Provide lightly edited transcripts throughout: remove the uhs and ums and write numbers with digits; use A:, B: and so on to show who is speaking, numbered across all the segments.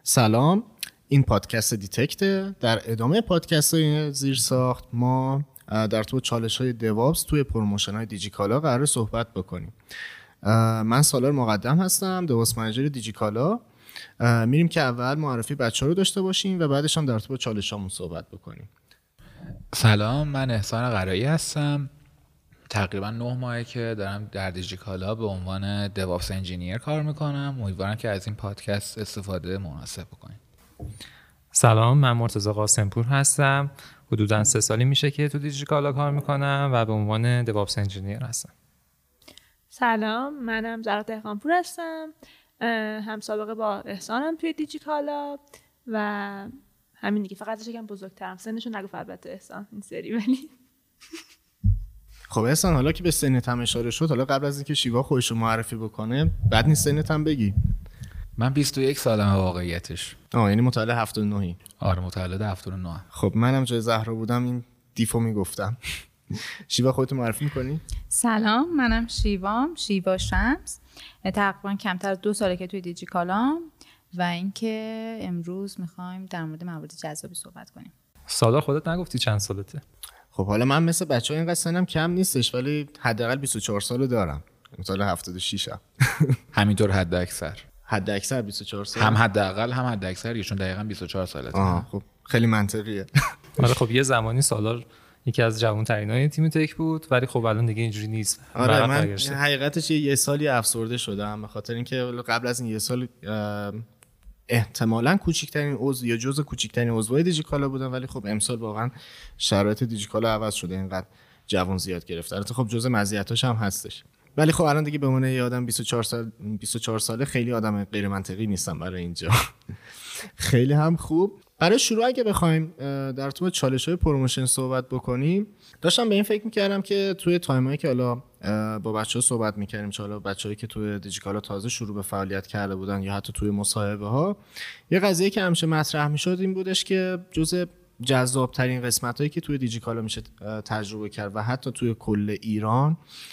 A: سلام، این پادکست دیتکته. در ادامه پادکست های زیرساخت ما در تو چالش های دیوابس توی پروموشن های دیجیکالا قرار صحبت بکنیم. من سالار مقدم هستم، دیوابس منیجر دیجیکالا. میریم که اول معرفی بچه ها رو داشته باشیم و بعدش هم در تو چالش هامون صحبت بکنیم.
B: سلام، من احسان قرایی هستم. تقریبا 9 ماهه که دارم در دیجیکالا به عنوان دیوابس انجینیر کار میکنم. امیدوارم که از این پادکست استفاده مناسب بکنید.
C: سلام، من مرتضی قاسمپور هستم. حدوداً 3 سالی میشه که تو دیجیکالا کار میکنم و به عنوان دیوابس انجینیر هستم.
D: سلام، منم زهرا دهقانپور هستم. هم سابقه با احسانم توی دیجیکالا و همین دیگه. فقط یکم بزرگترم، سنشو نگفت البته احسان این سری، ولی
A: خب احسان، حالا که به سنت هم اشاره شد، حالا قبل از اینکه شیوا خودش رو معرفی بکنه بعد نیست سنت هم بگی.
B: من 21 سالمه واقعیتش.
A: یعنی متولد 79.
B: آره، متولد 79.
A: خب منم جای زهرا بودم این دیفو میگفتم. شیوا خودت معرفی میکنی؟
E: سلام، منم شیوا شمس. تقریبا کمتر 2 ساله که توی دیجیکالام و اینکه امروز میخوایم در مورد موارد جذابی صحبت کنیم.
C: سالار خودت نگفتی چند سالته؟
A: خب حالا من مثل بچه‌ها اینقدر سنم کم نیستش، ولی حداقل 24 سالو دارم. متولد 76 ام.
B: همینطور حد اکثر
A: 24 سال.
B: هم حداقل هم حد اکثر، چون دقیقاً 24 سالته.
A: خب خیلی منطقیه.
C: آره خب یه زمانی سالار یکی از جوان‌ترینای تیم تک بود، ولی خب الان دیگه اینجوری نیست.
A: آره من حقیقتش یه سالی افسرده شدم، به خاطر اینکه قبل از این یه سال احتمالاً کوچکترین عضو یا جزء کوچکترین عضوهای دیجیکالا بودم، ولی خب امسال واقعا شرایط دیجیکالا عوض شده، اینقدر جوان زیاد گرفته. البته خب جزء مزیتاش هم هستش، ولی خب الان دیگه به عنوان یه آدم 24 ساله خیلی آدم غیر منطقی نیستم برای اینجا. خیلی هم خوب. برای شروع اگه بخوایم در تو چالش‌های پروموشن صحبت بکنیم، داشتم به این فکر می‌کردم که توی تایمایی که حالا با بچه‌ها صحبت می‌کردیم، چه حالا بچه‌ای که توی دیجیکالا تازه شروع به فعالیت کرده بودن یا حتی توی مصاحبه‌ها، یه قضیه که همیشه مطرح می‌شد این بودش که جزء جذاب‌ترین قسمتایی که توی دیجیکالا میشه تجربه کرد و حتی توی کل ایران،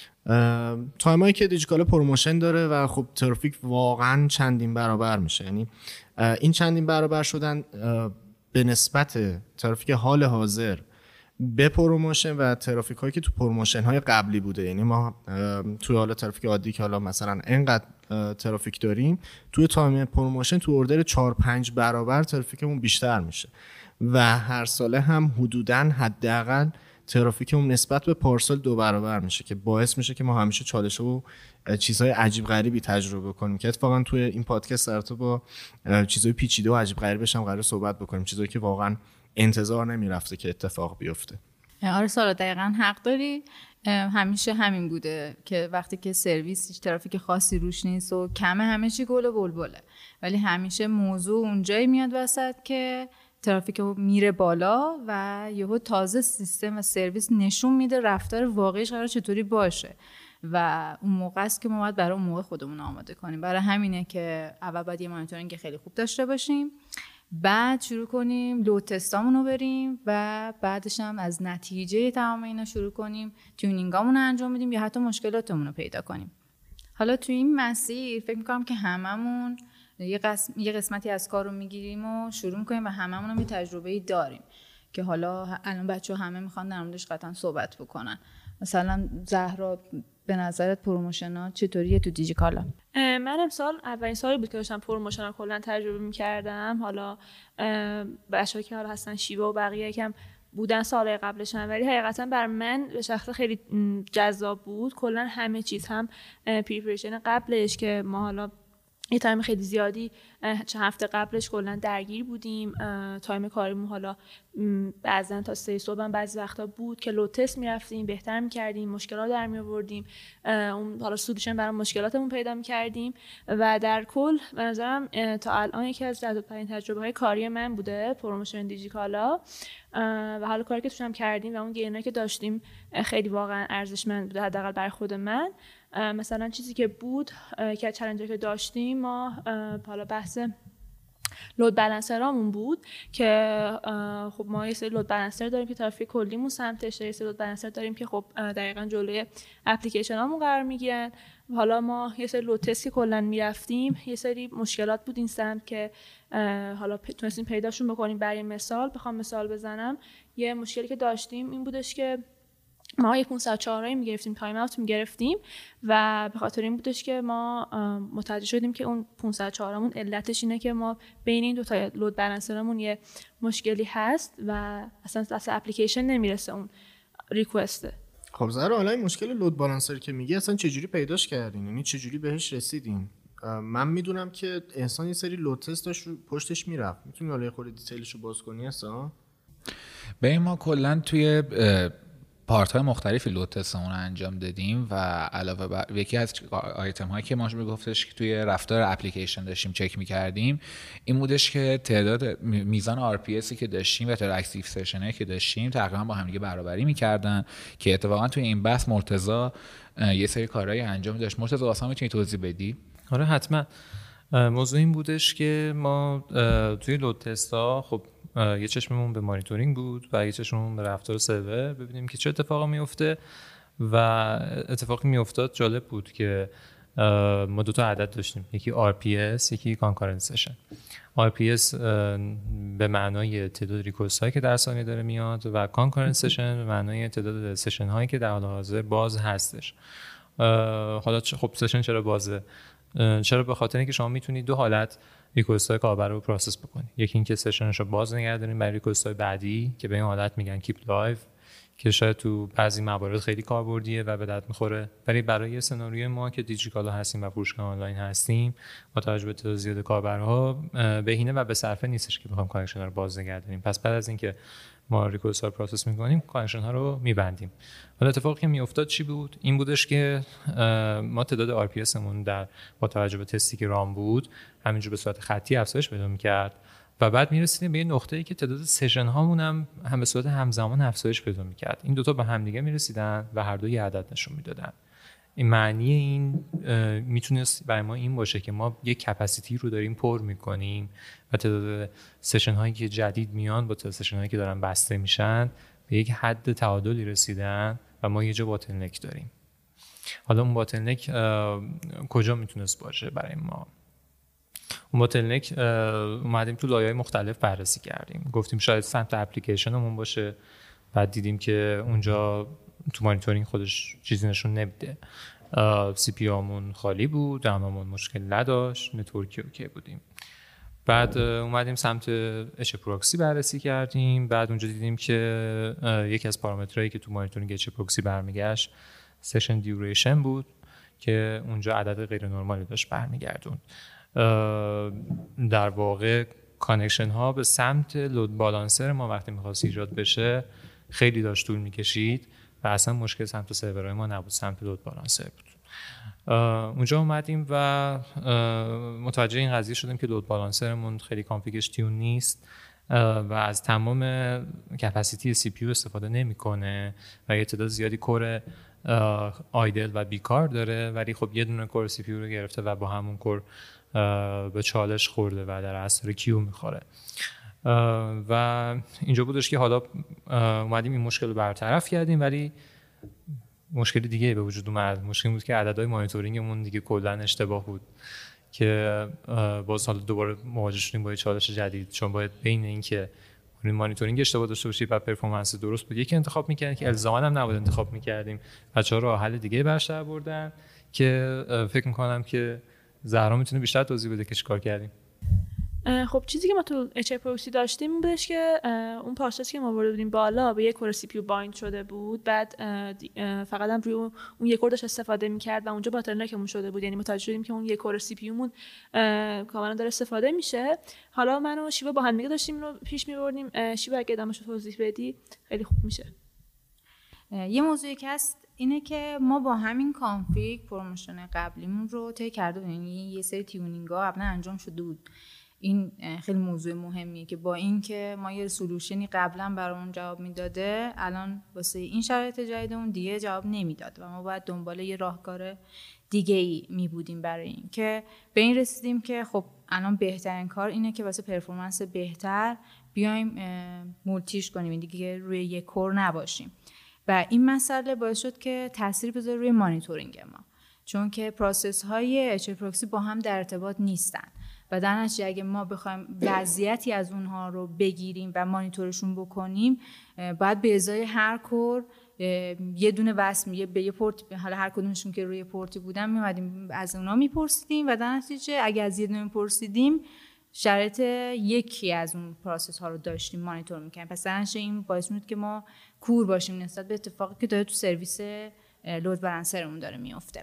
A: تایمایی که دیجیکالا پروموشن داره و خب ترافیک واقعا چندین برابر میشه. یعنی این چندین برابر شدن به نسبت ترافیک حال حاضر به پروموشن و ترافیک هایی که تو پروموشن های قبلی بوده. یعنی ما توی حال ترافیک عادی که حالا مثلا اینقدر ترافیک داریم، توی تایم پروموشن تو اوردر 4-5 برابر ترافیکمون بیشتر میشه و هر ساله هم حدوداً حداقل ترافیکمون نسبت به پارسال 2 برابر میشه، که باعث میشه که ما همیشه چالش و چیزهای عجیب غریبی تجربه کنیم، که اتفاقا توی این پادکست در تو با چیزهای پیچیده و عجیب غریبش هم قرار صحبت بکنیم، چیزایی که واقعا انتظار نمیرفته که اتفاق بیفته.
E: آره سالا، دقیقاً حق داری. همیشه همین بوده که وقتی که سرویس هیچ ترافیک خاصی روش نیست و کمه، همه چی گل و بلبله، ولی همیشه موضوع اونجایی میاد وسط که ترافیک میره بالا و یهو تازه سیستم و سرویس نشون میده رفتار واقعیش قرار چطوری باشه و اون موقع است که ما باید برای اون موقع خودمون آماده کنیم. برای همینه که اول باید یه مانیتورینگ خیلی خوب داشته باشیم، بعد شروع کنیم لود تستامون رو بریم و بعدش هم از نتیجه تمام اینا شروع کنیم تیونینگامون رو انجام بدیم یا حتی مشکلاتمون رو پیدا کنیم. حالا تو این مسیر فکر می‌کنم که هممون یه قسمتی از کار رو میگیریم و شروع میکنیم و هممون هم یه تجربه‌ای داریم که حالا الان بچه‌ها همه میخوان در موردش قطعا صحبت بکنن. مثلا زهرا، به نظرت پروموشن‌ها چطوریه تو دیجیکالا؟
D: من امسال اولین سالی بود که داشتم پروموشن رو کلا تجربه میکردم. حالا بچه‌ها که حالا هستن شیوا و بقیه یکم بودن سالهای قبلشن، ولی حقیقتا بر من به شخص خیلی جذاب بود. کلا همه چیز، هم پریپریشن قبلش که ما حالا یه تایم خیلی زیادی چند هفته قبلش کلا درگیر بودیم، تایم کاریمون حالا بعضن تا 3 صبح هم بعضی وقتا بود که لود تست میرفتیم، بهتر میکردیم، مشکلات در میآوردیم، اون حالا سولوشن برای مشکلاتمون پیدا میکردیم و در کل به نظرم تا الان یکی از جذاب‌ترین تجربه‌های کاری من بوده پروموشن دیجیکالا و حالا کاری که توشم کردیم و اون گینایی که داشتیم خیلی واقعا ارزشمند بوده، حداقل برای خود من. مثلا چیزی که بود که چالنجی که داشتیم ما، حالا بحث لود بالانسرامون بود که خب ما یه سری لود بالانسر داریم که ترافیک کلیمون سمتشه، یه سری لود بالانسر داریم که خب دقیقاً جلوی اپلیکیشنامون قرار میگیرن. حالا ما یه سری لود تست که کلا میرفتیم یه سری مشکلات بود این سمت که حالا تونستیم پیداشون بکنیم. برای مثال بخوام مثال بزنم، یه مشکلی که داشتیم این بودش که ما 504 میگرفتیم، تایم اوت میگرفتیم و به خاطر این بودش که ما متوجه شدیم که اون 504 مون علتش اینه که ما بین این دو تا لود بالانسرمون یه مشکلی هست و اصلا اپلیکیشن نمیرسه اون ریکوست.
A: خب زهرا، حالا این مشکل لود بالانسر که میگی اصلا چجوری پیداش کردین؟ یعنی چجوری بهش رسیدین؟ من میدونم که انسان یه سری لود تست داشت رو پشتش میرفت. میتونی حالا خورده دیتیلشو باز کنی اصلا؟
B: به ما کلا توی پارت‌های مختلفی لود تستمون رو انجام دادیم و علاوه بر یکی از آیتم هایی که ما میگفتش که توی رفتار اپلیکیشن داشتیم چک می‌کردیم این بودش که تعداد میزان RPSی که داشتیم و تعداد اکتیو سشنایی که داشتیم تقریبا با هم دیگه برابری می‌کردن که اتفاقا توی این بحث مرتضی یه سری کارهایی انجام داشت. مرتضی واسه میتونی توضیح بدی؟
C: آره حتما. موضوع این بودش که ما توی لود تستا خب یه چشممون به مانیتورینگ بود و یه چشممون به رفتار سرور، ببینیم که چه اتفاقی میفته. و اتفاقی میافتاد جالب بود که ما دو تا عدد داشتیم، یکی RPS یکی کانکارنت سشن. RPS به معنای تعداد ریکوست هایی که در ثانیه داره میاد و کانکارنت سشن به معنای تعداد سشن هایی که در حال حاضر باز هستش. حالا خب سشن چرا بازه؟ چرا؟ به خاطر اینکه شما میتونید دو حالت ریکوست های کاربر رو پروسس بکنید. یکی اینکه سشنش رو باز نگه دارین برای ریکوست های بعدی که به این حالت میگن کیپ لایو، که شاید تو بعضی موارد خیلی کاربردیه و به درد میخوره، ولی برای سناریوی ما که دیجیکالا هستیم و فروشگاه آنلاین هستیم با توجه به تعداد زیاد کاربرها بهینه و به صرفه نیستش که بخوام کانکشن رو باز نگه داریم. پس بعد از اینکه ما ریکوست ها رو پروسس میکنیم کانکشن ها رو میبندیم. حالا اتفاقی که میافتاد چی بود؟ این بودش که ما تعداد RPS مون با توجه به تستی که رام بود همینجور به صورت خطی افزایش پیدا میکرد و بعد میرسیدیم به یه نقطه‌ای که تعداد سشن هامون هم به صورت همزمان افزایش پیدا میکرد. این دوتا به هم دیگه میرسیدن و هر دو یه عدد نشون میدادن. این معنی این میتونست برای ما این باشه که ما یک کپاسیتی رو داریم پر میکنیم و تعداد سشن هایی که جدید میان با تعداد سشن هایی که دارن بسته میشن به یک حد تعادلی رسیدن و ما یه جا باتلنک داریم. حالا اون باتلنک کجا میتونست باشه برای ما؟ اون باتلنک اومدیم تو لایه‌های مختلف بررسی کردیم، گفتیم شاید سمت اپلیکیشنمون باشه، بعد دیدیم که اونجا تو مانیتورینگ خودش چیزی نشون نمیده. سی پی آمون خالی بود، رممون مشکل نداشت، نتورکی اوکی بودیم. بعد اومدیم سمت اچ پروکسی بررسی کردیم، بعد اونجا دیدیم که یکی از پارامترهایی که تو مانیتورینگ اچ پروکسی برمیگشت سشن دیوریشن بود که اونجا عدد غیر نرمالی داشت برمیگردون. در واقع کانکشن ها به سمت لود بالانسر ما وقتی میخواست ایجاد بشه خیلی داشت طول میکشید و اصلا مشکل سمت سرورهای ما نبود، سمت لود بالانسر بود. اونجا اومدیم و متوجه این قضیه شدیم که لود بالانسرمون خیلی کانفیگش تیون نیست و از تمام کپاسیتی سی پی یو استفاده نمیکنه و یه تعداد زیادی کور آیدل و بیکار داره، ولی خب یه دونه کور سی پی یو رو گرفته و با همون کور به چالش خورده و در اثر کیو میخوره. و اینجا بودش که حالا اومدیم این مشکل رو برطرف کردیم، ولی مشکل دیگه به وجود اومد. مشکل بود که عددهای مانیتورینگمون دیگه کلا اشتباه بود که باز حالا دوباره مواجه شدیم با چالش جدید، چون باید بین این که مانیتورینگ اشتباه داشته باشی و پرفورمنس درست بود یکی انتخاب می‌کردیم که الزاما هم نباید انتخاب می‌کردیم. بچه‌ها راه حل دیگه برش بردن که فکر می‌کنم که زهرا میتونه بیشتر توضیح بده که چیکار کردیم.
D: خب چیزی که ما تو اچ پروکسی داشتیم این بودش که اون پارسش که ما برده بودیم بالا به یک کور سی پی یو بایند شده بود، بعد فقط هم روی اون یک کور داشت استفاده می‌کرد و اونجا باتلنکمون شده بود. یعنی متوجه شدیم که اون یک کور سی پی یومون کاملا داره استفاده میشه. حالا من و شیوا با هم دیگه داشتیم رو پیش می‌بردیم. شیوا اگه ادامه‌شو توضیح بدی خیلی خوب میشه.
E: یه موضوعی که هست اینه که ما با همین کانفیگ پروموشن قبلیمون رو طی کرده بودیم، یعنی یه سری تیونینگ‌ها قبلا انجام شده بود. این خیلی موضوع مهمیه که با اینکه ما یه سولوشنی قبلا برامون جواب میداده، الان واسه این شرایط جدیدمون دیگه جواب نمیداد و ما باید دنبال یه راهکار دیگه ای می بودیم برای این که به این رسیدیم که خب الان بهترین کار اینه که واسه پرفورمنس بهتر بیایم مولتیش کنیم، دیگه روی یک کور نباشیم و این مسئله باعث شد که تاثیر بذاره روی مانیتورینگ ما، چون که پروسس های اچ پروکسی با هم در ارتباط نیستن و در نتیجه اگه ما بخوایم وضعیتی از اونها رو بگیریم و مانیتورشون بکنیم، باید به ازای هر کور یه دونه وصل به یه پورت، حالا هر کدومشون که روی پورتی بودن میومدیم از اونا میپرسیدیم و در نتیجه اگه از یه دونه میپرسیدیم شرایط یکی از اون پروسس ها رو داشتیم مانیتور میکنیم. پس در نتیجه این باعث میشه که ما کور باشیم نسبت به اتفاقی که داره تو سرویس لود بالانسرمون داره میفته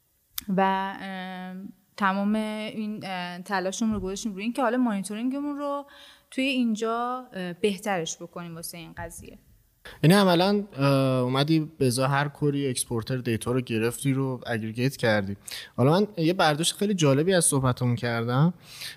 E: و تمام این تلاشمون رو گذاشتیم روی این که حالا مانیتورینگمون رو توی اینجا بهترش بکنیم واسه این قضیه.
A: یعنی عملا اومدی به ازای هر کوری اکسپورتر دیتا رو گرفتی رو اگریگیت کردی. حالا من یه برداشت خیلی جالبی از صحبتمون کردم،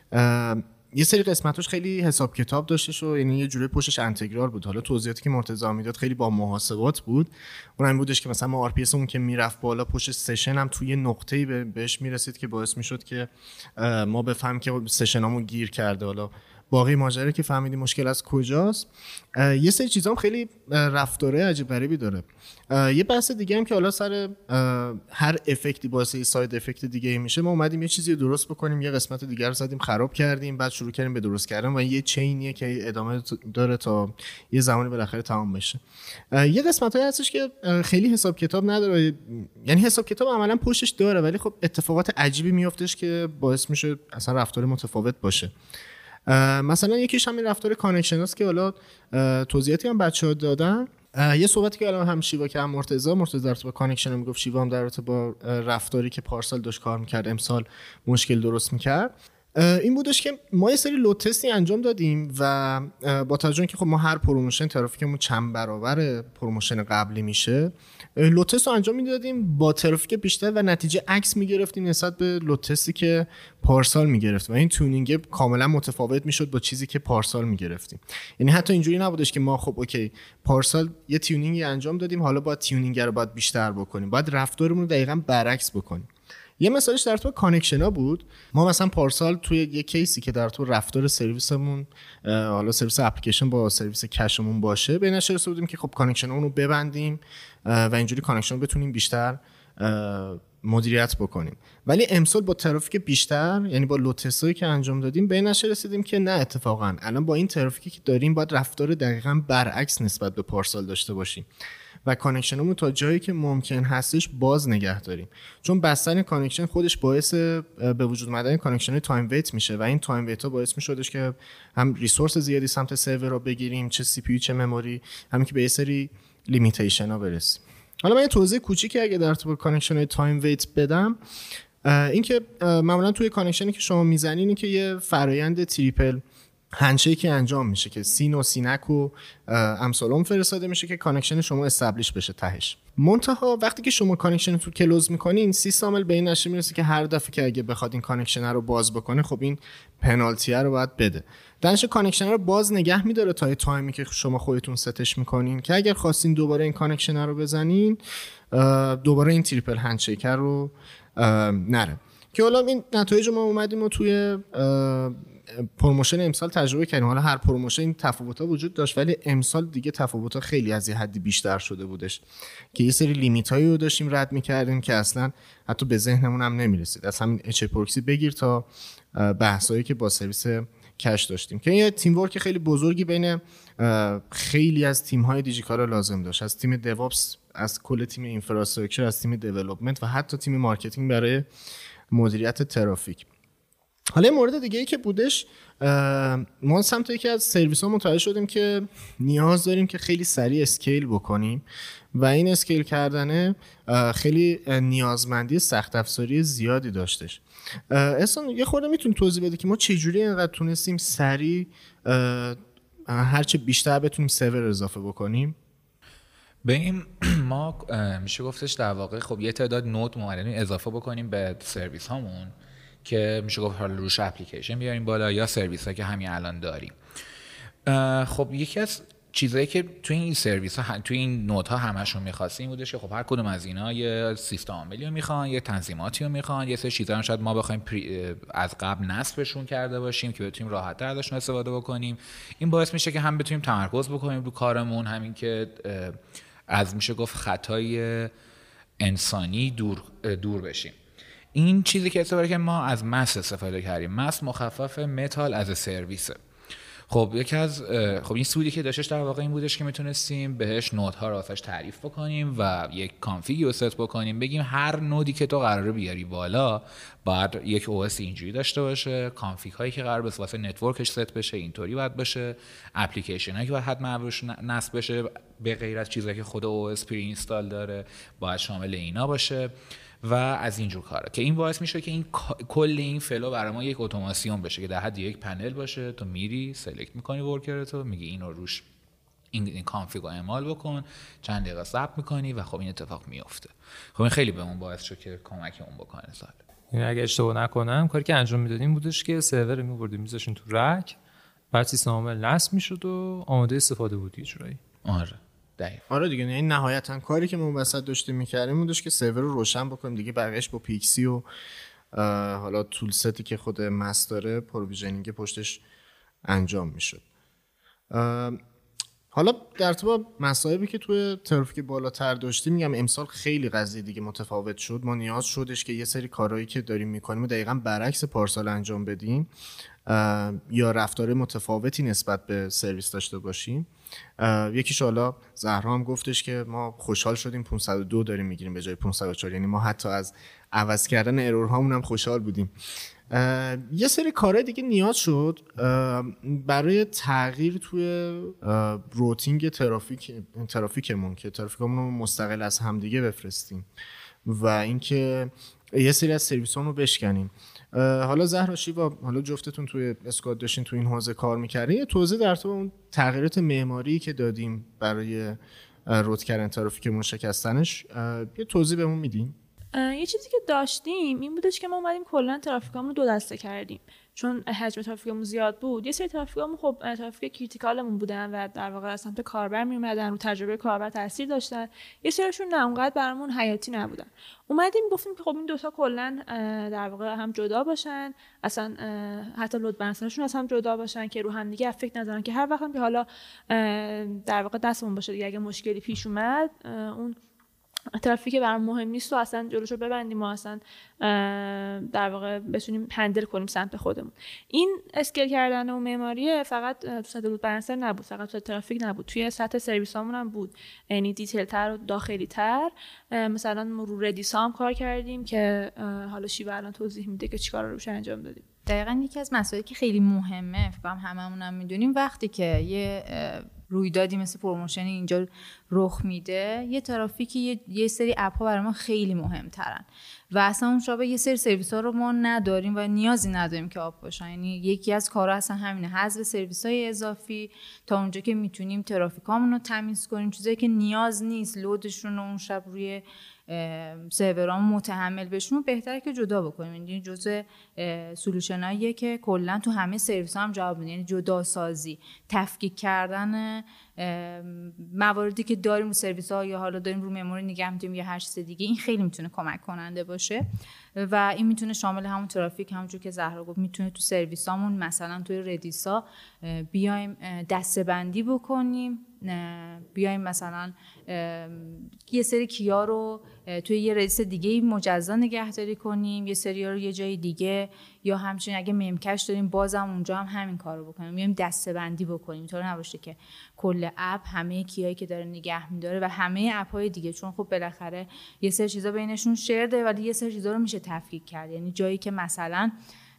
A: یه سری قسمتاش خیلی حساب کتاب داشتش و یعنی یه جوری پشتش انتگرال بود. حالا توضیحاتی که مرتضی میداد خیلی با محاسبات بود. اونم بودش که مثلا ما آر پی اس اون که میرفت بالا، پشت سشن هم توی نقطه‌ای بهش میرسید که باعث میشد که ما بفهمیم که سشنامون گیر کرده. حالا باقی ماجرا که فهمیدیم مشکل از کجاست. یه سری چیزام خیلی رفتاره عجیب غریبی داره. یه بحث دیگه هم که حالا سر هر افکتی باعث یه ساید افکت دیگه میشه، ما اومدیم یه چیزی درست بکنیم، یه قسمت دیگه رو زدیم خراب کردیم، بعد شروع کردیم به درست کردن و یه چینیه که ادامه داره تا یه زمانی بالاخره تمام بشه. یه قسمتایی هستش که خیلی حساب کتاب نداره، یعنی حساب کتاب عملا پشتش داره ولی خب اتفاقات عجیبی میافتش که باعث میشه اصلا رفتار متفاوت باشه. مثلا یکیش همین رفتار کانکشن هست که حالا توضیحاتی هم بچه‌ها دادن. یه صحبتی که الان هم شیوا که هم مرتضی در رابطه با کانکشن میگفت، شیوا هم در رابطه با رفتاری که پارسال داشت کار میکرد امسال مشکل درست میکرد، این بودش که ما یه سری لود تستی انجام دادیم و با توجه که خب ما هر پروموشن ترافیکمون چند برابر پروموشن قبلی میشه، لود تست رو انجام میدادیم با ترافیک بیشتر و نتیجه عکس میگرفتیم نسبت به لود تستی که پارسال میگرفت و این تونینگ کاملا متفاوت میشد با چیزی که پارسال میگرفتیم. یعنی حتی اینجوری نبودش که ما خب اوکی پارسال یه تیونینگی انجام دادیم، حالا باید تیونینگ رو باید بیشتر بکنیم، باید رفتارمون رو دقیقاً برعکس بکنیم. یه مثالش در تو کانکشن ها بود. ما مثلا پارسال توی یه کیسی که در تو رفتار سرویسمون، حالا سرویس اپلیکیشن با سرویس کشمون باشه، بینش رسیده بودیم که خب کانکشن اون رو ببندیم و اینجوری کانکشن رو بتونیم بیشتر مدیریت بکنیم. ولی امسال با ترافیک بیشتر، یعنی با لود تستایی که انجام دادیم، بینش رسیدیم که نه، اتفاقا الان با این ترافیکی که داریم باید رفتار دقیقاً برعکس نسبت به پارسال داشته باشیم و کانکشنمون تا جایی که ممکن هستش باز نگه داریم، چون بستن کانکشن خودش باعث به وجود اومدن کانکشن تایم ویت میشه و این تایم ویت ها باعث میشدش که هم ریسورس زیادی سمت سرور رو بگیریم، چه سی پی یو چه مموری، همین که به یه سری لیمیتیشن ها برسیم. حالا من یه توضیح کوچیکی اگه در تو کانکشن های تایم ویت بدم، این که معمولا توی کانکشنی که شما میزنین این که یه فرایند تریپل هندشیکی انجام میشه که سین و سینک و امثال فرستاده میشه که کانکشن شما استبلیش بشه تهش. منتها وقتی که شما کانکشن تو کلوز میکنین، سیستم به این نشه میرسه که هر دفعه که اگه بخواد این کانکشن رو باز بکنه، خب این پنالتی رو باید بده. درنچه کانکشن رو باز نگه میداره تا تایمی که شما خودتون ستش میکنین که اگر خواستین دوباره این کانکشن رو بزنین، دوباره این تریپل هندشیک رو نره. که حالا این نتایج ما اومدیم و توی پروموشن امسال تجربه کردیم. حالا هر پروموشن این تفاوت‌ها وجود داشت ولی امسال دیگه تفاوت‌ها خیلی از یه حدی بیشتر شده بودش که یه سری لیمیت‌هایی رو داشتیم رد می‌کردیم که اصلا حتی به ذهنمون هم نمی‌رسید. از همین اچ پروکسی بگیر تا بحثایی که با سرویس کش داشتیم که یه تیم ورک خیلی بزرگی بین خیلی از تیم‌های دیجیکالا لازم داشت، از تیم دیوآپس، از کل تیم اینفراستراکچر، از تیم دیولپمنت و حتی تیم مارکتینگ برای مدیریت ترافیک. حالا یه مورد دیگه ای که بودش، ما سمت یکی از سرویس ها متوجه شدیم که نیاز داریم که خیلی سریع اسکیل بکنیم و این اسکیل کردنه خیلی نیازمندی سخت افزاری زیادی داشتش. اصلا یه خورده میتونی توضیح بده که ما چجوری اینقدر تونستیم سریع هرچه بیشتر بتونیم سرور اضافه بکنیم؟
B: به این ما میشه گفتش در واقع خب یه تعداد نود معلنی اضافه بکنیم به سرویس هامون که میشه گفت حالا روش اپلیکیشن بیاریم بالا یا سرویس ها که همین الان داریم. خب یکی از چیزایی که توی این سرویس ها توی این نودها همشون می‌خواستیم بودش که خب هر کدوم از اینا یه سیستم عاملی رو میخوان، یه تنظیماتی رو میخوان، یه سری چیزا رو شاید ما بخوایم از قبل نصبشون کرده باشیم که بتونیم راحت‌تر ازشون استفاده بکنیم. این باعث میشه که هم بتونیم تمرکز بکنیم رو کارمون، همین که از میشه گفت خطای انسانی دور بشیم. این چیزی که استفاده که ما از مس استفاده کردیم. مس مخفف متال از سرویسه. خب یکی از این سودی که داشتش در واقع این بودش که میتونستیم بهش نودها رو واسش تعریف بکنیم و یک کانفیگی رو ست بکنیم، بگیم هر نودی که تو قراره بیاری بالا باید یک او اس اینجوری داشته باشه، کانفیگ هایی که قرار واسه نتورکش ست بشه اینطوری باید باشه، اپلیکیشن هایی که باید حتما روش نصب بشه به غیر از چیزایی که خود او اس پری اینستال داره باید شامل اینا باشه و از اینجور کارا، که این باعث میشه که این کل این فلو برای ما یک اتوماسیون بشه که در حد یک پنل باشه. تو میری سلکت میکنی ورکرتو، میگی اینو روش این کانفیگو اعمال بکن، چند دقیقه صبر میکنی و خب این اتفاق میفته. خب این خیلی بهمون باعث شد که کمکمون بکنه. سال
C: یعنی اگه اشتباه نکنم کاری که انجام میدادیم بودش که سرور میبردیم میذاشیم تو رک، بعد سیستم عامل نصب میشد و آماده استفاده بود اجرایی.
A: آره دیگه، یعنی نهایتا کاری که ما وسط داشتیم میکردیم بودش که سرور رو روشن بکنیم دیگه، بقیه‌اش با پیکسی و حالا تول ستی که خود مس داره پروویژنینگ پشتش انجام میشد. حالا در تو مصائبی که توی ترافیک بالاتر داشتیم، میگم امسال خیلی قضیه دیگه متفاوت شد. ما نیاز شدش که یه سری کارهایی که داریم میکنیم دقیقاً برعکس پارسال انجام بدیم یا رفتار متفاوتی نسبت به سرویس داشته باشیم. یکیش حالا زهرا هم گفتش که ما خوشحال شدیم 502 داریم میگیریم به جای 504، یعنی ما حتی از عوض کردن ارورهامون هم خوشحال بودیم. یه سری کارهای دیگه نیاز شد برای تغییر توی روتینگ ترافیکمون که ترافیکمون رو مستقل از همدیگه بفرستیم و اینکه یه سری از سرویس‌ها رو بشکنیم. حالا زهرا شیوا، حالا جفتتون توی اسکات داشتین توی این حوزه کار می‌کردین، یه توضیح در تو اون تغییرات معماری که دادیم برای رود کردن ترافیکمون، شکستنش، یه توضیح بهمون میدین؟
D: یه چیزی که داشتیم این بودش که ما اومدیم کلا ترافیکامون رو 2 دسته کردیم، چون حجم ترافیکمون زیاد بود. یه سری ترافیکامون خب ترافیک کریتیکالمون بودن و در واقع از سمت کاربر می اومدن، رو تجربه کاربر تاثیر داشتن. یه سریشون نه اونقدر برامون حیاتی نبودن. اومدیم گفتیم که خب این دوتا کلا در واقع هم جدا باشن، اصلا حتی لود بالانسرشون از هم جدا باشن که رو هم دیگه افکت نذارن، که هر وقت هم که حالا در واقع دستمون باشه دیگه اگه مشکلی پیش اومد اون ترافیک برام مهم نیست و اصلا جلوشو ببندیم، ما اصلا در واقع بتونیم هندل کنیم سمت خودمون. این اسکیل کردن و معماری فقط تو سطح لود بالانسر نبود، فقط تو ترافیک نبود، توی سطح سرویسامون هم بود، یعنی دیتیل تر و داخلی تر. مثلا ما رو ردیس هم کار کردیم که حالا شیوا الان توضیح میده که چیکار روش انجام دادیم.
E: دقیقاً یکی از مسائلی که خیلی مهمه، فکر کنم هممون هم میدونیم، وقتی که یه رویدادی مثل پروموشن اینجا رخ میده، یه ترافیکی یه سری اپ ها برای ما خیلی مهمترن و اصلا اون شبه یه سری سرویس ها رو ما نداریم و نیازی نداریم که آپ باشن. یعنی یکی از کارها اصلا همینه، حذف سرویس های اضافی تا اونجا که میتونیم ترافیکامون رو تمیز کنیم، چیزایی که نیاز نیست لودشون رو اون شب روی سرورامون متحمل بشون بهتره که جدا بکنیم. یعنی جزء سولوشناییه که کلا تو همه سرویس هم جواب میده، یعنی جدا سازی، تفکیک کردن مواردی که داریم رو سرویس ها یا حالا داریم رو مموری نگه می‌داریم یا هر چیز دیگه. این خیلی میتونه کمک کننده باشه و این میتونه شامل همون ترافیک، همونجور که زهرا گفت میتونه تو سرویسامون مثلا توی ردیسا بیایم دسته‌بندی بکنیم، بیایم مثلا یه سری کیا رو توی یه ردیس دیگه مجزا نگهداری کنیم، یه سری رو یه جای دیگه، یا همچنین اگه ممکش داریم بازم اونجا هم همین کارو بکنیم، بیایم دسته‌بندی بکنیم اینطور نباشه که کل اپ همه کیایی که داره نگه می‌داره و همه اپ‌های دیگه، چون خب بالاخره یه سری چیزا بینشون شرده ولی یه سری چیزا رو میشه تفکیک کرد. یعنی جایی که مثلا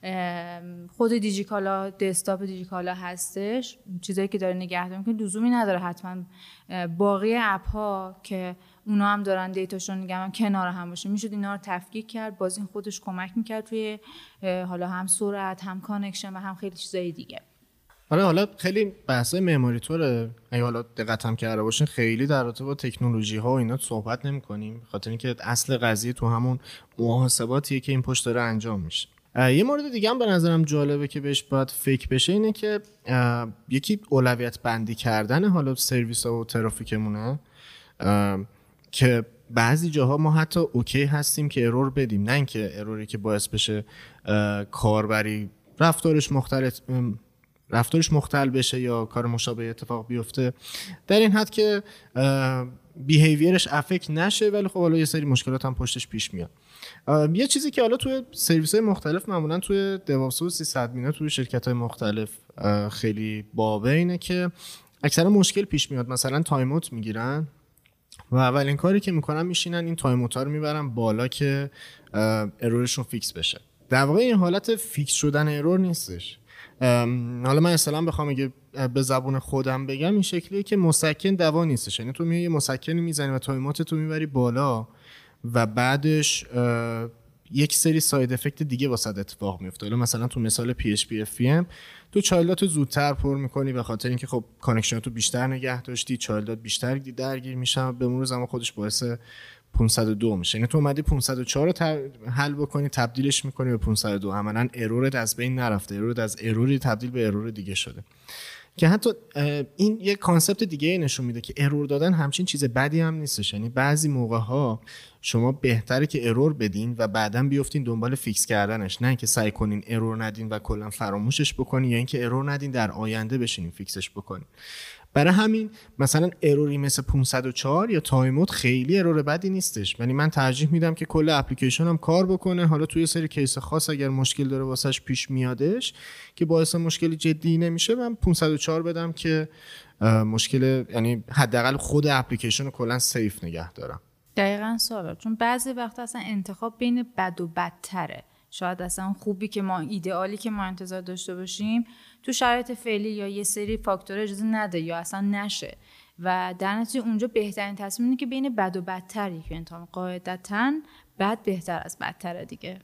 E: خود دیجیکالا دسکتاپ دیجیکالا هستش، چیزایی که داره نگهداری می‌کنه لزومی نداره حتما باقی اپ‌ها که اونا هم دارن دیتاشون نگه کنار هم باشه، میشد اینا رو تفکیک کرد. باز این خودش کمک می‌کرد توی حالا هم سرعت، هم کانکشن و هم خیلی چیزای دیگه.
A: آره، حالا خیلی بحثای معماری طوره، اگه حالا دقت هم کرده باشین خیلی در رابطه با تکنولوژی ها و اینا صحبت نمی‌کنیم، خاطر اینکه اصل قضیه تو همون محاسباتیه که این پشت داره انجام میشه. یه مورد دیگه هم به نظرم جالبه که بهش باید فکر بشه اینه که یکی اولویت بندی کردن حالا سرویس ها و ترافیکمونه که بعضی جاها ما حتی اوکی هستیم که ارور بدیم، نه اینکه اروری که باعث بشه کاربری رفتارش مختل بشه یا کار مشابه اتفاق بیفته، در این حد که بیهیویرش افکت نشه، ولی خب حالا یه سری مشکلات هم پشتش پیش میاد. یه چیزی که حالا توی سرویس‌های مختلف معمولا توی دیوآپس و سیسادمینا توی شرکت‌های مختلف خیلی بابه اینه که اکثرا مشکل پیش میاد، مثلا تایم اوت میگیرن و اولین کاری که میکنن میشینن این تایم اوت‌ها رو میبرن بالا که ارورشون فیکس بشه. در واقع این حالت فیکس شدن ارور نیستش. حالا من اصلا بخوام اگه به زبون خودم بگم این شکلیه که مسکن دوا نیستش، یعنی تو میای یه مسکنی میزنی و تایمات تو میبری بالا و بعدش یک سری ساید افکت دیگه واسه اتفاق میفته. حالا مثلا تو مثال PHP FVM تو چایلداتو زودتر پر میکنی به خاطر اینکه خب کانکشناتو بیشتر نگه داشتی، چایلدات بیشتر درگیر میشن، به مرور زمان خودش باعث 502 میشه. یعنی تو اومدی 504 رو حل بکنی، تبدیلش میکنی به 502، عملاً ارورت از بین نرفته، ارورت از اروری تبدیل به ارور دیگه شده. که حتی این یک کانسپت دیگه نشون میده که ارور دادن همچین چیز بدی هم نیستش. یعنی بعضی موقع ها شما بهتره که ارور بدین و بعداً بیافتین دنبال فیکس کردنش، نه اینکه سعی کنین ارور ندین و کلا فراموشش بکنین یا اینکه ارور ندین در آینده بشینین فیکسش بکنین. برای همین مثلا اروری مثل 504 یا تایم اوت خیلی ارور بدی نیستش، یعنی من ترجیح میدم که کل اپلیکیشن هم کار بکنه. حالا توی سری کیس خاص اگر مشکل داره واسش پیش میادش که باعث مشکل جدی نمیشه، من 504 بدم که مشکل، یعنی حداقل خود اپلیکیشن رو کلا سیف نگه دارم.
E: دقیقاً سوالا، چون بعضی وقتا اصلا انتخاب بین بد و بدتره. شاید اصلا خوبی که ما ایدئالی که ما انتظار داشته باشیم تو شرایط فعلی یا یه سری فاکتور اجازه نده یا اصلا نشه و در نتیجه اونجا بهترین تصمیم اینه که بین بد و بدتری که انتخاب، قاعدتاً بد بهتر از بدتره دیگه.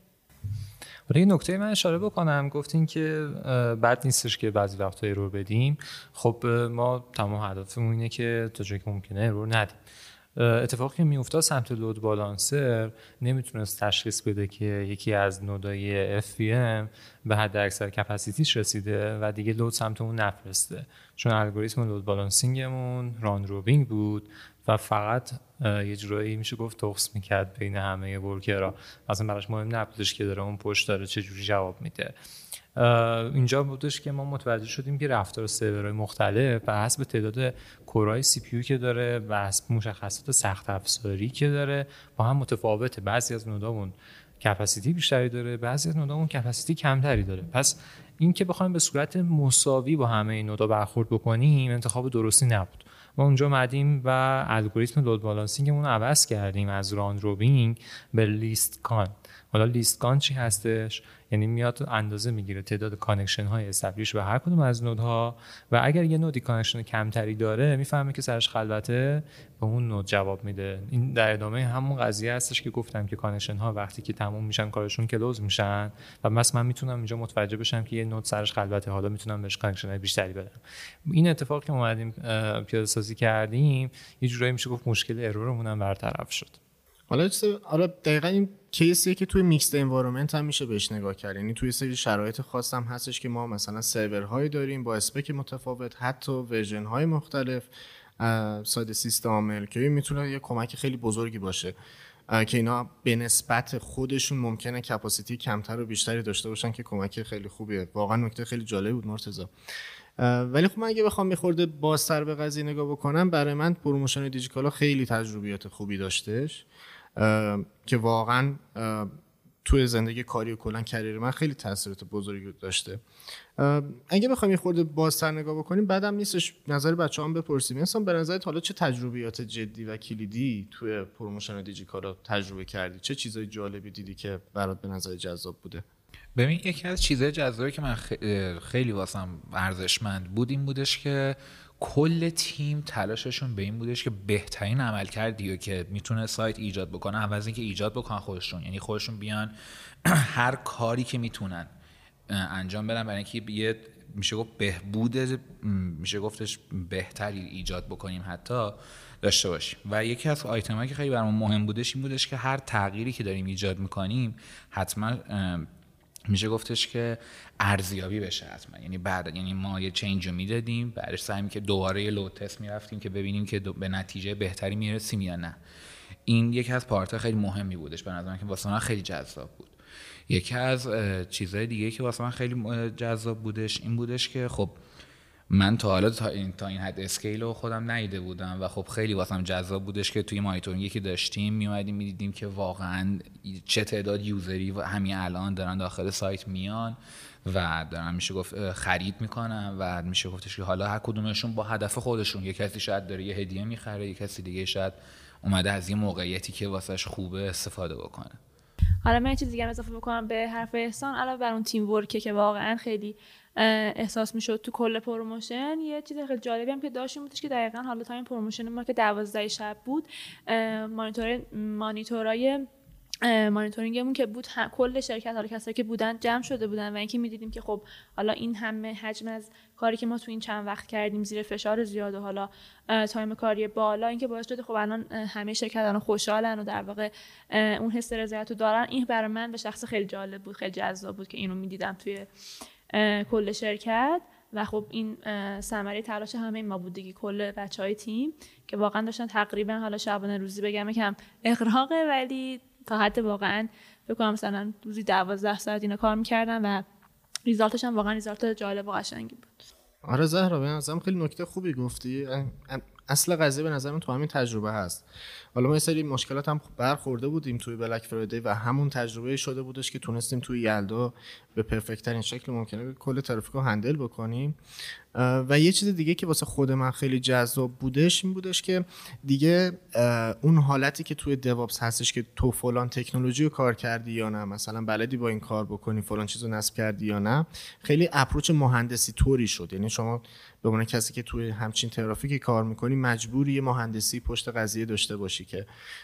C: ولی یه نکته من اشاره بکنم، گفتین که بد نیستش که بعضی وقتا ایرور بدیم. خب ما تمام هدفمون اینه که تا جایی که ممکنه ایرور ندیم. اتفاقی که میافتاد سمت لود بالانسر نمیتونست تشخیص بده که یکی از نودای FVM به حد اکثر کپاسیتیش رسیده و دیگه لود سمت اون نفرسته، چون الگوریتم لود بالانسینگمون راند روبینگ بود و فقط یه جورایی میشه گفت تخص میکرد بین همه ورکرها، اصلا براش مهم نبودش که داره اون پشت داره چه جوری جواب میده. اینجا بودش که ما متوجه شدیم که رفتار سرورهای مختلف بر حسب تعداد کورهای CPU که داره و حسب مشخصات سخت افزاری که داره با هم متفاوته. بعضی از نودامون کپاسیتی بیشتری داره، بعضی از نودامون کپاسیتی کمتری داره. پس این که بخوایم به صورت مساوی با همه این نودا برخورد بکنیم انتخاب درستی نبود. ما اونجا اومدیم و الگوریتم لود بالانسینگمون رو عوض کردیم از راند روبینگ به لیست کان. حالا لیست کان چی هستش؟ یعنی میاد اندازه میگیره تعداد کانکشن های استبلیش به هر کدوم از نودها و اگر یه نودی کانکشن کمتری داره میفهمه که سرش خلوته، به اون نود جواب میده. این در ادامه همون قضیه هستش که گفتم که کانکشن ها وقتی که تموم میشن کارشون کلوز میشن و مثلا من میتونم اینجا متوجه بشم که یه نود سرش خلوته، حالا میتونم بهش کانکشن های بیشتری بدم. این اتفاقی که اومدیم پیاده سازی کردیم یه جورایی میشه گفت مشکل ارورمون هم برطرف شد.
A: حالا دقیقاً این کیسیه که توی میکسد انوایرمنت هم میشه بهش نگاه کرد. یعنی توی سری شرایط خاص هم هستش که ما مثلا سرورهایی داریم با اسپک متفاوت، حتی ورژن های مختلف، ساید سیستم عامل که میتونه یه کمک خیلی بزرگی باشه که اینا به نسبت خودشون ممکنه کپاسیتی کمتر و بیشتری داشته باشن که کمک خیلی خوبیه. واقعا نکته خیلی جالب بود مرتضی. ولی خب من اگه بخوام میخورده بازتر به قضیه نگاه بکنم، برای من پروموشن دیجیکالا خیلی تجربیات خوبی داشتش که واقعا توی زندگی کاری و کلا کریر من خیلی تاثیرات بزرگی داشته. اگه بخوام میخورده بازتر نگاه بکنیم بعدم نیستش نظر بچه‌هام بپرسیم. مثلا به نظرت حالا چه تجربیات جدی و کلیدی توی پروموشن دیجیکالا تجربه کردی؟ چه چیزای جالبی دیدی که برات به نظر جذاب بوده؟
B: ببین یکی از چیزهای جذابی که من خیلی واسم ارزشمند بود این بودش که کل تیم تلاششون به این بودش که بهترین عملکردی که میتونه سایت ایجاد بکنه عوض اینکه ایجاد بکنن خودشون، یعنی خودشون بیان هر کاری که میتونن انجام بدن برای اینکه یه میشه گفت بهبود میشه گفتش بهتری ایجاد بکنیم حتی داشته باشیم. و یکی از آیتمایی که خیلی برام مهم بودش این بودش که هر تغییری که داریم ایجاد میکنیم حتما میشه گفتش که ارزیابی بشه حتما. یعنی ما یه چنج رو میدادیم، بعدش سعی که دوباره یه لود تست میرفتیم که ببینیم که به نتیجه بهتری میرسیم یا نه. این یکی از پارت‌ها خیلی مهمی بودش به نظر من که واسه من خیلی جذاب بود. یکی از چیزهای دیگه که واسه من خیلی جذاب بودش این بودش که خب من تا حالا تا این حد اسکیل رو خودم ندیده بودم و خب خیلی واسم جذاب بودش که توی مانیتورینگی که داشتیم میومدیم میدیدیم که واقعا چه تعداد یوزری و همین الان دارن داخل سایت میان و دارن میشه گفت خرید میکنن و میشه گفتش که حالا هر کدومشون با هدف خودشون، یک کسی شاید داره یه هدیه میخره، یک کسی دیگه شاید اومده از یه موقعیتی که واسش خوبه استفاده بکنه.
D: حالا من یه چیز دیگه هم اضافه بکنم به حرف احسان، علاوه بر اون تیم ورکه که واقعا خیلی احساس میشد تو کل پروموشن، یه چیز خیلی جالبی هم که داشتیم بودش که دقیقاً حالا تا این پروموشن ما که 12 شب بود، مانیتورینگمون که بود کل شرکت، حالا کسایی که بودن جمع شده بودن و اینکه میدیدیم که خب حالا این همه حجم از کاری که ما تو این چند وقت کردیم زیر فشار زیاد و حالا تایم کاری بالا، اینکه باعث شده خب الان همه شرکت الان خوشحالن و در واقع اون حس رضایت رو دارن. این برای من به شخص خیلی جالب بود، خیلی جذاب بود که اینو میدیدم توی کل شرکت و خب این ثمره تلاش همه ما بود دیگه، کل بچهای تیم که واقعا داشتن تقریبا حالا شبانه روزی بگم یکم اغراقه ولی تا حد واقعا فکر کنم مثلا روزی 12 ساعت اینا کار میکردن و ریزالتش هم واقعا ریزالت جالب و قشنگی بود.
A: آره زهرا، به نظرم خیلی نکته خوبی گفتی. اصل قضیه به نظرم تو همین تجربه هست. حالا ما یه سری مشکلات هم برخورده بودیم توی بلک فرایدی و همون تجربه شده بودش که تونستیم توی یلدا به پرفکت ترین شکل ممکنه کل ترافیک رو هندل بکنیم. و یه چیز دیگه که واسه خود من خیلی جذاب بودش این بودش که دیگه اون حالتی که توی دیوآپس هستش که تو فلان تکنولوژی رو کار کردی یا نه، مثلا بلدی با این کار بکنی، فلان چیزو نصب کردی یا نه، خیلی اپروچ مهندسی طوری شد. یعنی شما به عنوان کسی که توی همچین ترافیکی کار میکنی مجبوری یه مهندسی پشت قضیه داشته باشی که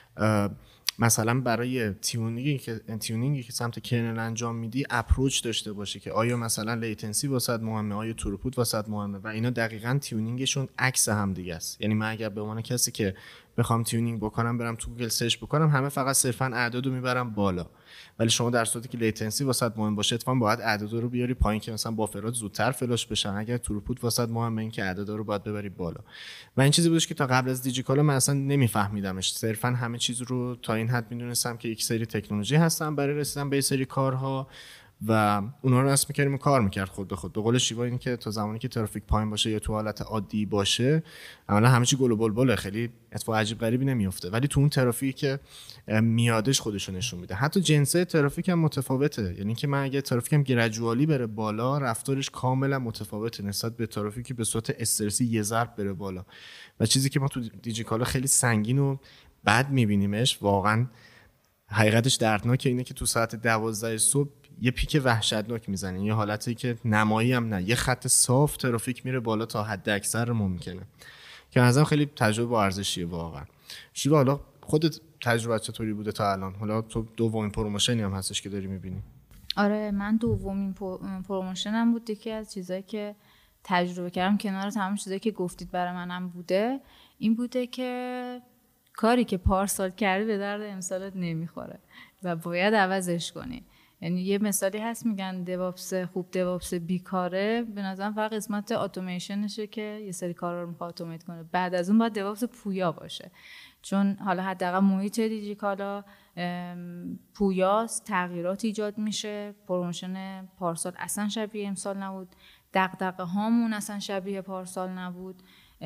A: مثلا برای تیونینگی که سمت کرنل انجام میدی اپروچ داشته باشی که آیا مثلا لیتنسی واسط مهمه، آیا تروپوت واسط مهمه و اینا دقیقاً تیونینگشون عکس هم دیگه است. یعنی من اگر به عنوان کسی که بخوام تیونینگ بکنم برم تو گوگل سرچ بکنم همه فقط صرفاً اعدادو میبرم بالا، ولی شما در صورتی که لیتنسی واسط مهم باشه اتفاقاً باید اعدادا رو بیاری پایین که مثلا بافرات زودتر فلاش بشن. اگر تروپوت واسط مهمه این که اعدادا رو باید ببری بالا. و این چیزی بودش که تا قبل از دیجیکالا من اصلا نمیفهمیدمش، صرفاً همه چیز رو تا این حد میدونستم که یک سری تکنولوژی هستن برای رسیدن به سری کارها و اونا رو نصب می‌کردیم و کار می‌کرد خود به خود. به قول شیوا این که تا زمانی که ترافیک پایین باشه یا تو حالت عادی باشه عملا همه چی گل و بلبله، خیلی اتفاق عجیب غریبی نمیفته، ولی تو اون ترافیکی که میادش خودش رو نشون میده. حتی جنسه ترافیک هم متفاوته، یعنی که من اگه ترافیکم گرادوالی بره بالا رفتارش کاملا متفاوته نسبت به ترافیکی که به صورت استرسی یه ضرب بره بالا. و چیزی که ما تو دیجیکالا خیلی سنگین و بد می‌بینیمش، واقعا حقیقتش دردناکه، اینه که تو ساعت 12 صبح یه پیک وحشتناک میزنه، یه حالتی که نمایی هم نه، یه خط صاف ترافیک میره بالا تا حد اکثر ممکنه که ازم خیلی تجربه با ارزشیه واقعا. شیوا حالا خودت تجربه چطوری بوده تا الان؟ حالا تو دومین پروموشنی هم هستش که داری میبینی.
E: آره من دومین پروموشنم بود. یکی از چیزایی که تجربه کردم کنار تمام چیزایی که گفتید برای منم بوده این بوده که کاری که پارسال کردی به درد امسالت نمیخوره و باید عوضش کنی. یعنی یه مثالی هست میگن دیوآپس خوب دیوآپس بیکاره، به نظرم فقط قسمت اتوماسیونشه که یه سری کارا رو میخواد اتومات کنه، بعد از اون باید دیوآپس پویا باشه. چون حالا حداقل محیط دیجیکالا پویاست، تغییرات ایجاد میشه. پروموشن پارسال اصلا شبیه امسال نبود، دغدغه هامون اصلا شبیه پارسال نبود،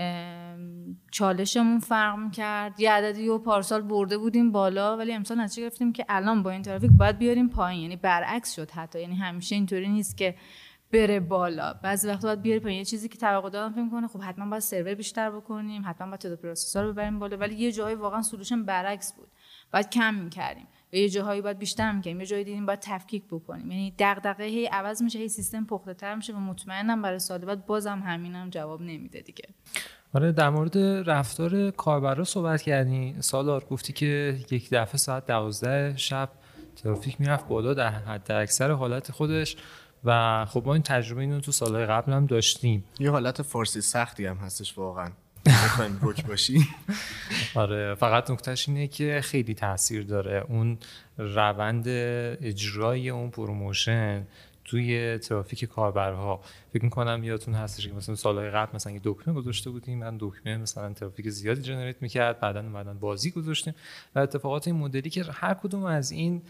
E: چالشمون فرق می‌کرد. یه عددی رو پارسال برده بودیم بالا ولی امسال نتیجه گرفتیم که الان با این ترافیک باید بیاریم پایین، یعنی برعکس شد حتی. یعنی همیشه اینطوری نیست که بره بالا، بعضی وقتا باید بیاری پایین. یه چیزی که توقع دارم فکر می‌کنه خب حتما باید سرور بیشتر بکنیم، حتما باید تعداد پروسسور رو ببریم بالا، ولی یه جایی واقعا سولوشن برعکس بود، باید کم می‌کردیم و یه جاهایی باید بیشتر می‌کردیم، یه جایی دیدیم باید تفکیک بکنیم. یعنی دغدغه هی عوض میشه، هی سیستم پخته‌تر میشه و مطمئنم برای سال بعد بازم همینم جواب نمیده دیگه.
C: آره در مورد رفتار کاربرا صحبت کردی سالار، گفتی که یک دفعه ساعت 12 شب ترافیک میرفت بالا در حد اکثر حالت خودش و خب ما این تجربه اینو تو سالهای قبل هم داشتیم.
A: یه حالت فارسی سختی هم هستش واقعا. میخوایم روک باشی.
C: آره فقط نکتهش اینه که خیلی تاثیر داره اون روند اجرای اون پروموشن توی ترافیک کاربرها. فکر می‌کنم یادتون هستش که مثلا سالهای قبل مثلا یه دکمه گذاشته بودیم، من دکمه مثلا ترافیک زیادی جنریت می‌کرد، بعداً اومدن بازی گذاشتیم و اتفاقات این مدلی که هر کدوم از این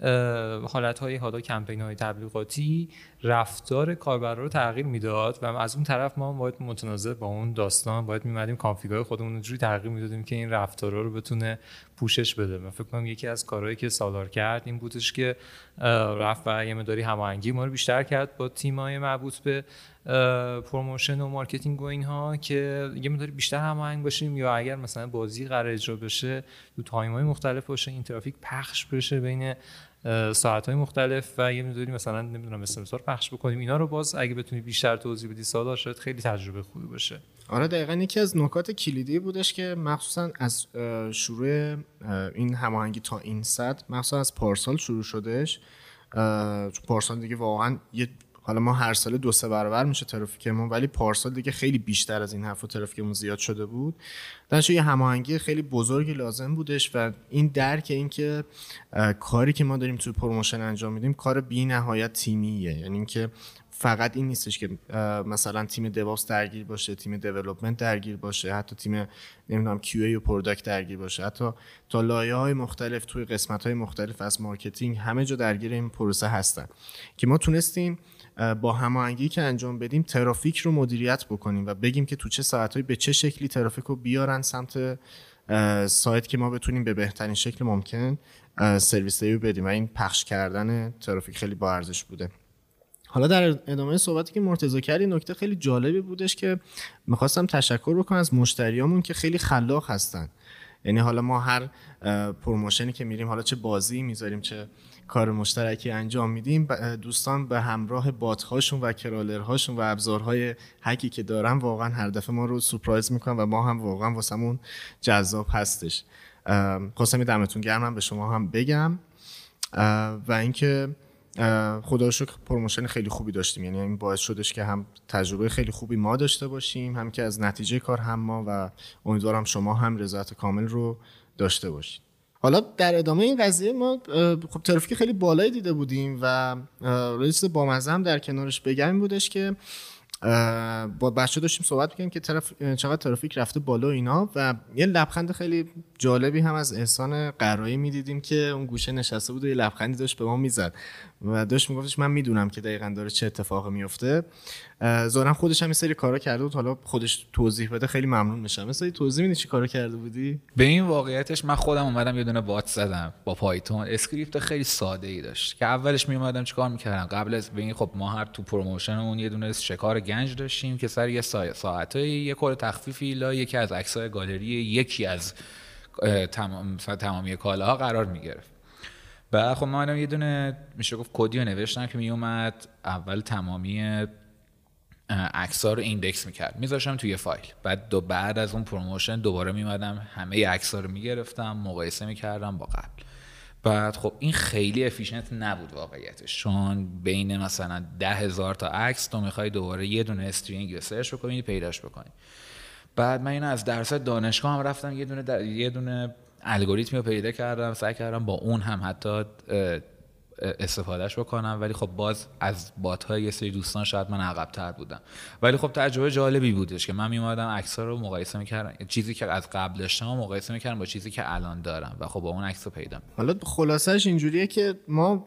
C: حالت‌های حالا کمپین‌های تبلیغاتی رفتار کاربرا رو تغییر میداد و از اون طرف ما باید متناسب با اون داستان باید می‌مدیم کانفیگای خودمون رو جوری تغییر میدادیم که این رفتارا رو بتونه پوشش بده. من فکر کنم یکی از کارهایی که سالار کرد این بودش که رفت و یه مقداری هماهنگی ما رو بیشتر کرد با تیم‌های مربوط به پروموشن و مارکتینگ و اینها که یه مقداری بیشتر هماهنگ باشیم، یا اگر مثلا بازی قرار اجرا بشه تو تایم‌های مختلف باشه این ترافیک پخش بشه بین ساعت‌های مختلف و یه مقداری مثلا نمیدونم مثلا پخش بکنیم. اینا رو باز اگه بتونی بیشتر توضیح بدی سالار شاید خیلی تجربه خوبی باشه.
A: آره دقیقاً یکی از نکات کلیدی بودش که مخصوصا از شروع این هماهنگی تا این سطح مخصوصا از پارسال شروع شدش. چون پارسال دیگه واقعا حالا ما هر سال 2-3 برابر میشه ترافیکمون، ولی پارسال دیگه خیلی بیشتر از این حرفا ترافیکمون زیاد شده بود. درنچه یه هماهنگی خیلی بزرگی لازم بودش و این درک این که کاری که ما داریم توی پروموشن انجام میدیم کار بی‌نهایت تیمیه. یعنی اینکه فقط این نیستش که مثلا تیم دیوپس درگیر باشه، تیم دیولپمنت درگیر باشه، حتی تیم نمیدونم QA و پروداکت درگیر باشه، حتی تا لایه‌های مختلف توی قسمت‌های مختلف از مارکتینگ همه جا درگیر این پروسه هستن که ما تونستیم با هماهنگی که انجام بدیم ترافیک رو مدیریت بکنیم و بگیم که تو چه ساعت‌هایی به چه شکلی ترافیک رو بیارن سمت سایت که ما بتونیم به بهترین شکل ممکن سرویس دهی بدیم و این پخش کردن ترافیک خیلی با ارزش بوده. حالا در ادامه صحبتی که مرتضی کرد نکته خیلی جالبی بودش که می‌خواستم تشکر بکنم از مشتریامون که خیلی خلاق هستن. یعنی حالا ما هر پروموشنی که میریم، حالا چه بازی میذاریم چه کار مشترکی انجام میدیم، دوستان به همراه بات‌هاشون و کرالرهاشون و ابزارهای هکی که دارن واقعا هر دفعه ما رو سورپرایز میکنن و ما هم واقعا واسمون جذاب هستش. خواستم دمتون گرم به شما هم بگم و اینکه خدا رو شکر پروموشن خیلی خوبی داشتیم. یعنی این باعث شدش که هم تجربه خیلی خوبی ما داشته باشیم، هم که از نتیجه کار هم ما و امیدوارم شما هم رضایت کامل رو داشته باشید. حالا در ادامه این قضیه ما خب ترافیک خیلی بالایی دیده بودیم و رئیس بامزه هم در کنارش بگم بودش که با بچه داشتیم صحبت می‌کردیم که چقدر ترافیک رفته بالا اینا و یه لبخند خیلی جالبی هم از احسان قرایی می‌دیدیم که اون گوشه نشسته بود و یه لبخندی داشت به ما میزد و داشت میگفتش من میدونم که دقیقاً داره چه اتفاقی میفته. ظاهرا خودش هم این سری کارا کرده بود، حالا خودش توضیح بده خیلی ممنون میشم. مثلا توضیح میدی چی کارا کرده بودی؟
B: به این واقعیتش من خودم اومدم یه دونه بات زدم با پایتون، اسکریپت خیلی ساده ای داشت که اولش می اومدم چیکار میکردم قبل از این. خب ما هر تو پروموشنمون یه دونه شکار گنج داشتیم که سر یه ساعتایی یه کد تخفیفی لا یکی از عکسای گالری یکی از تمامی کالاها قرار میگرفت. بعد خب ما یه دونه میشه گفت کدی رو نوشتم که می اومد اول تمامی عکس‌ها رو ایندکس می‌کرد میذاشتم توی فایل، بعد از اون پروموشن دوباره میمدم همه عکس‌ها رو میگرفتم مقایسه میکردم با قبل. بعد خب این خیلی افیشنت نبود واقعیتش، چون بین مثلا 10,000 تا عکس تو میخوای دوباره یه دونه استرینگ رو سرچ بکنی پیداش بکنی. بعد من اینو از درس دانشگاه هم رفتم یه دونه الگوریتمی رو پیدا کردم، سعی کردم با اون هم حتی استفادهش بکنم، ولی خب باز از بات‌های یه سری دوستان شاید من عقب‌تر بودم. ولی خب تجربه جالبی بودش که من میومدم عکس‌ها رو مقایسه می‌کردم، چیزی که از قبل داشتم رو مقایسه می‌کردم با چیزی که الان دارم و خب با اون عکسو پیدا.
A: حالا خلاصش اینجوریه که ما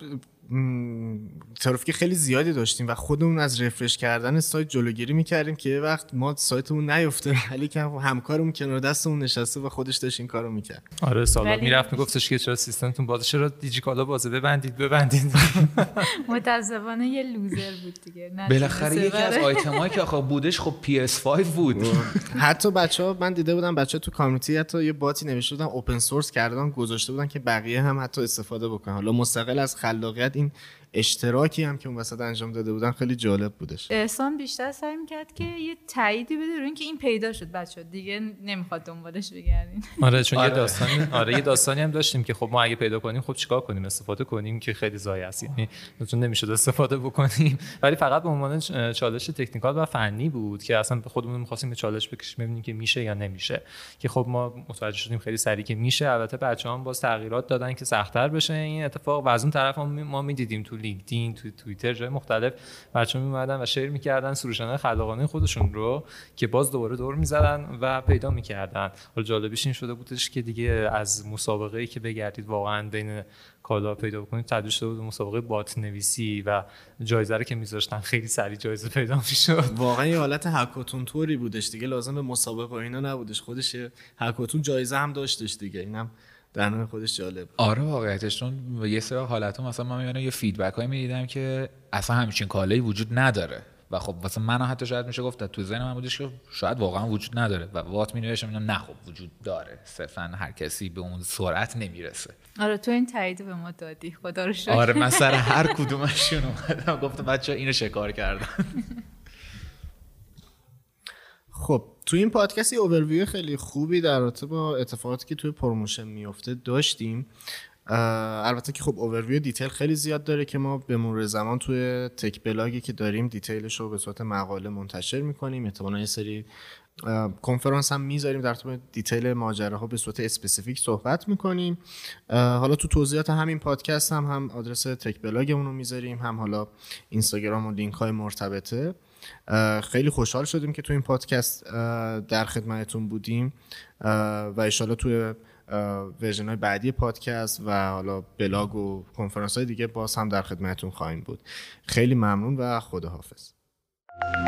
A: ترافیک خیلی زیادی داشتیم و خودمون از رفرش کردن سایت جلوگیری میکردیم که یه وقت ما سایتمون نیفته، ولی که همکارمون کنار دستمون نشسته و خودش داشت این کارو میکرد.
C: آره سالا میرفت میگفتش که چرا سیستمتون بازه، چرا دیجیکالا بازه ببندید.
E: متاسفانه یه لوزر بود دیگه.
B: بالاخره یکی از آیتمایی که آخه بودش خب PS5 بود.
A: حتی بچه‌ها من دیده بودم بچه‌ها تو کامیونیتی حتی یه باتی نوشته بودن اوپن سورس کردن گذاشته بودن که بقیه هم حتی استفاده بکنن. حالا مستقل از خلاقیت میکرد. این اشتراکی هم که اون وسط انجام داده بودن خیلی جالب بودش.
E: احسان بیشتر سعی میکرد که یه تاییدی بده روی اینکه این پیدا شد بچه‌ها دیگه نمیخواد دنبالش بگردین.
C: آره چون یه داستانی هم داشتیم که خب ما اگه پیدا کنیم خب چیکار کنیم، استفاده کنیم که خیلی ضایع است، یعنی چون نمیشد استفاده بکنیم، ولی فقط به عنوان چالش تکنیکال و فنی بود که اصلا به خودمون می‌خواستیم چالش بکشیم ببینیم که میشه یا نمیشه، که خب ما متوجه شدیم خیلی سریع که میشه. البته بچه‌ها هم باز تغییرات دادن که سخت‌تر بشه این اتفاق، و از اون طرف ما می‌دیدیم تو لینکدین، تو توییتر، جای مختلف بچه‌ها میومدن و شیر می‌کردن سروش‌های خلاقانه خودشون رو که باز دوباره دور می‌زدن و پیدا می‌کردن. حالا جالبیش این شده بودش که دیگه از مسابقه‌ای که بگردید واقعا بین کالا پیدا بکنید تبدیل شده بود مسابقه بات نویسی و جایزه رو که می‌ذاشتن خیلی سریع جایزه پیدا می‌شد.
A: واقعا یه حالت هکاتون توری بودش دیگه، لازم به مسابقه و اینا نبودش، خودش هکاتون جایزه هم داشتش دیگه. اینم در نوع خودش جالب.
B: آره واقعیتش چون یه سری حالت‌ها مثلا من میبینم یه فیدبک‌هایی می‌دیدم که اصلا همچین کالایی وجود نداره و خب مثلا من حتی شاید میشه گفت تو ذهن من بودش که شاید واقعا وجود نداره و وات می‌نوشتم اینا نه خب وجود داره، صرفا هر کسی به اون سرعت نمیرسه.
E: آره تو این تایید به ما دادی، خدا رو شکر.
B: آره من سر هر کدومشون اومدم گفتم بچه‌ها اینو شکار کردن.
A: خب تو این پادکست یه اوورویو خیلی خوبی در رابطه با اتفاقاتی که توی پروموشن میفته داشتیم. البته که خب اوورویو دیتیل خیلی زیاد داره که ما به مرور زمان توی تک بلاگی که داریم دیتیلش رو به صورت مقاله منتشر میکنیم. احتمالاً یه سری کنفرانس هم میذاریم در تو دیتیل ماجراها به صورت اسپسیفیک صحبت میکنیم. حالا تو توضیحات همین پادکست هم آدرس تک بلاگمون رو میذاریم، هم حالا اینستاگرام و لینک های مرتبطه. خیلی خوشحال شدیم که تو این پادکست در خدمتتون بودیم و انشالله توی ورژن های بعدی پادکست و حالا بلاگ و کنفرانس های دیگه باز هم در خدمتتون خواهیم بود. خیلی ممنون و خداحافظ.